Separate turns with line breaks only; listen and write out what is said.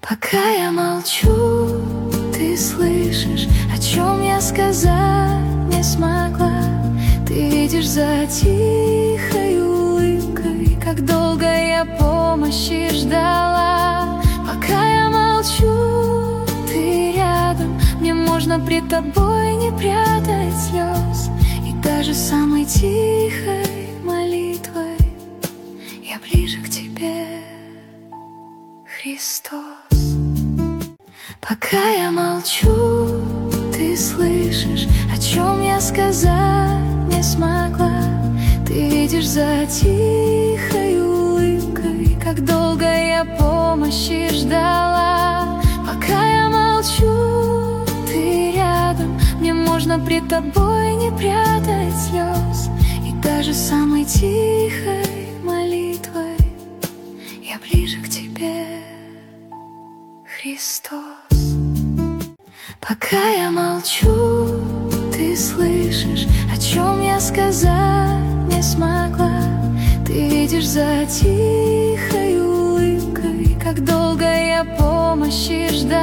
Пока я молчу, ты слышишь, о чем я сказать не смогла. Ты видишь за тихой улыбкой, как долго я помощи ждала. Пока я молчу, ты рядом, мне можно пред тобой не прятать слез. И даже самой тихой молитвой я ближе к тебе, Христос. Пока я молчу, ты слышишь, о чем я сказать не смогла. Ты видишь за тихой улыбкой, как долго я помощи ждала. Пока я молчу, ты рядом, мне можно пред тобой не прятать слез. И даже самой тихой молитвой я ближе к тебе, Христос. Пока я молчу, ты слышишь, о чем я сказать не смогла. Ты видишь за тихой улыбкой, как долго я помощи ждала.